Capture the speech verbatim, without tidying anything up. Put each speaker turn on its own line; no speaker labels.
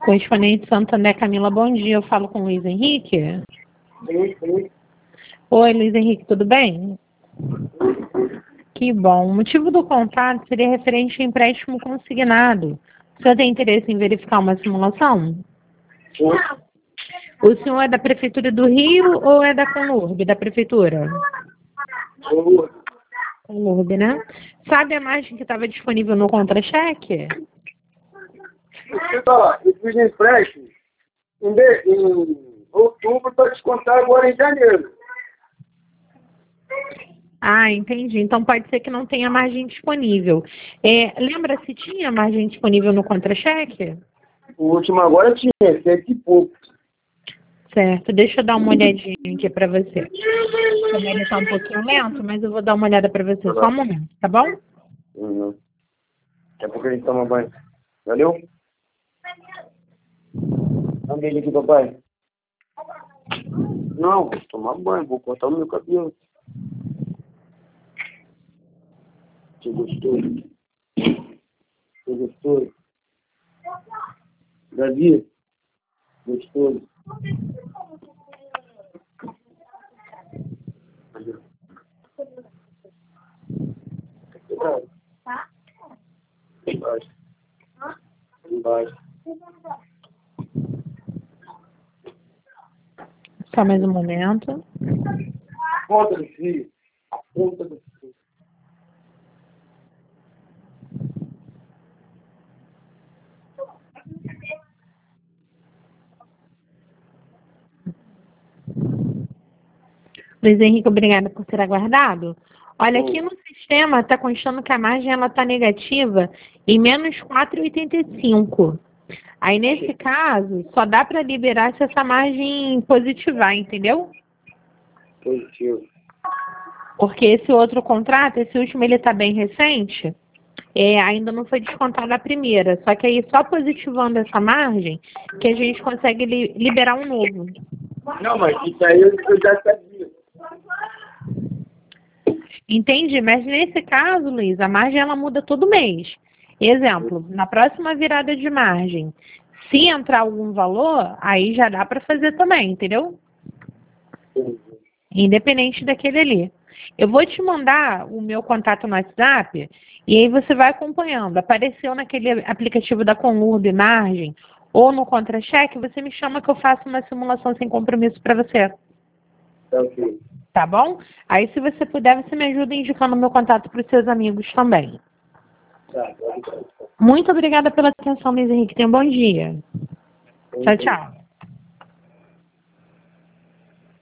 Correspondente Santander, Camila, bom dia. Eu falo com o Luiz Henrique.
Sim, sim.
Oi, Luiz Henrique, tudo bem? Que bom. O motivo do contato seria referente ao empréstimo consignado. O senhor tem interesse em verificar uma simulação?
Sim.
O senhor é da Prefeitura do Rio ou é da Conurb, da Prefeitura?
Conurb.
Conurb, né? Sabe a margem que estava disponível no contra-cheque?
Deixa eu falar, eu fiz empréstimo em, de- em outubro para descontar agora em janeiro.
Ah, entendi. Então pode ser que não tenha margem disponível. É, lembra se tinha margem disponível no contra-cheque?
O último agora tinha, cento e pouco.
Certo, deixa eu dar uma olhadinha aqui para você. Também ele está um pouquinho lento, mas eu vou dar uma olhada para você. Só um momento, tá bom?
Uhum. Daqui a pouco a gente toma banho. Valeu? Dá um beijo aqui, papai. Não, vou tomar banho, vou cortar o meu cabelo. Que gostoso. Que gostoso. Davi, gostoso. Cuidado. Embaixo. Embaixo.
Só mais um momento.
Ponta do fio. A ponta do fio.
Luiz Henrique, obrigada por ter aguardado. Olha, aqui
Sim.
no sistema está constando que a margem está negativa em menos quatro vírgula oitenta e cinco. Aí, nesse caso, só dá para liberar se essa margem positivar, entendeu?
Positivo.
Porque esse outro contrato, esse último, ele está bem recente, é, ainda não foi descontada a primeira. Só que aí, só positivando essa margem, que a gente consegue li- liberar um novo.
Não, mas isso aí eu eu já sabia.
Entende? Mas nesse caso, Luiz, a margem ela muda todo mês. Exemplo, na próxima virada de margem, se entrar algum valor, aí já dá para fazer também, entendeu? Independente daquele ali. Eu vou te mandar o meu contato no WhatsApp e aí você vai acompanhando. Apareceu naquele aplicativo da Conurb Margem ou no contra-cheque, você me chama que eu faço uma simulação sem compromisso para você.
Tá ok.
Tá bom? Aí, se você puder, você me ajuda indicando o meu contato para os seus amigos também.
Tá, pode ficar.
Muito obrigada pela atenção, Luiz Henrique. Tenha um bom dia. Tchau, tchau.